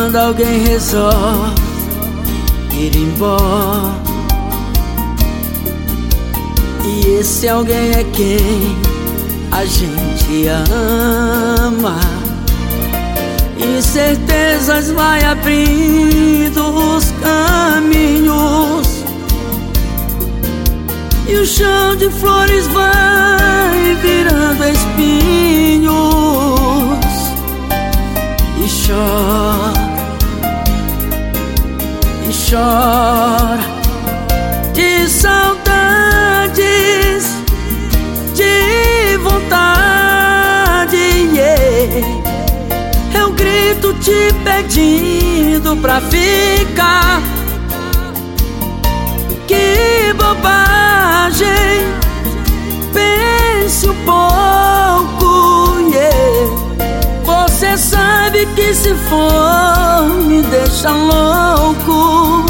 Quando alguém resolve ir embora, e esse alguém é quem a gente ama, incertezas vai abrindo os caminhos, e o chão de flores vai virando espinhos. E chora de saudades, de vontade, eu grito te pedindo pra ficar. Que bobagem, pense um pouco, Você sabe que se for me deixa louco.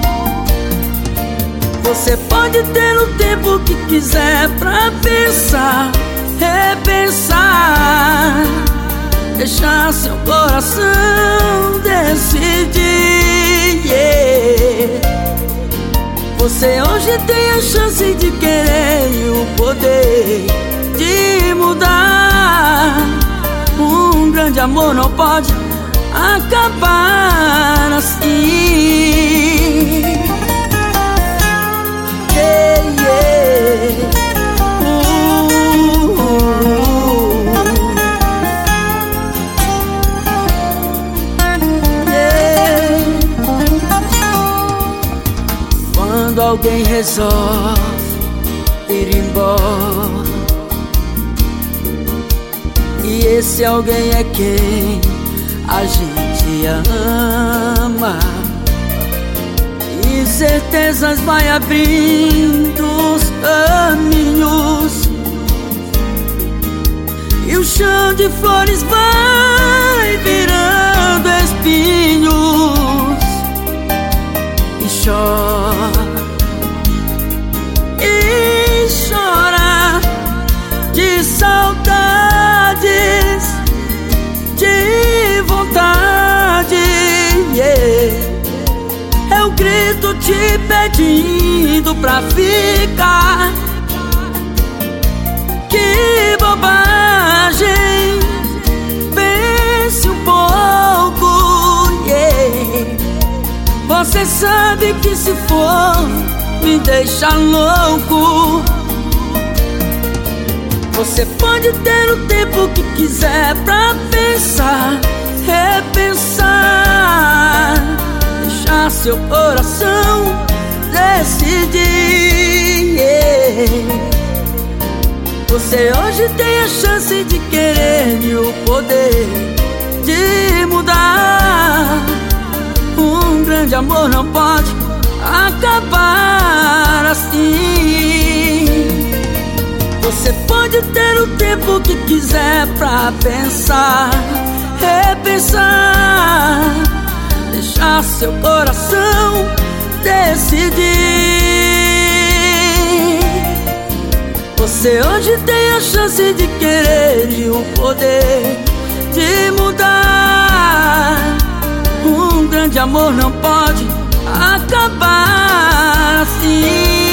Você pode ter o tempo que quiser pra pensar, repensar, deixar seu coração decidir, Você hoje tem a chance de querer e o poder de mudar. Um grande amor não pode acabar assim. Quando alguém resolve ir embora, e esse alguém é quem a gente ama, incertezas vai abrindo os caminhos, e o chão de flores vai virando espinhos. E chora de saudades, de vontade, eu grito te pedindo pra ficar. Que bobagem, pense um pouco, Você sabe que se for me deixa louco. Você pode ter o tempo que quiser pra pensar, repensar, deixar seu coração decidir, Você hoje tem a chance de querer e o poder de mudar. Um grande amor não pode acabar assim. Você pode ter o tempo que quiser pra pensar, repensar, deixar seu coração decidir. Você hoje tem a chance de querer e o poder de mudar. Um grande amor não pode acabar assim.